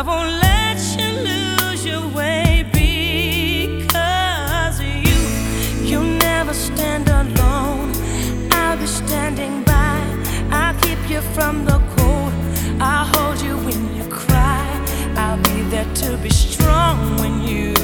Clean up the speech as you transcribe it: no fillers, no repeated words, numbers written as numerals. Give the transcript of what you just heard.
won't let you lose your way, because you'll never stand alone. I'll be standing by. I'll keep you from the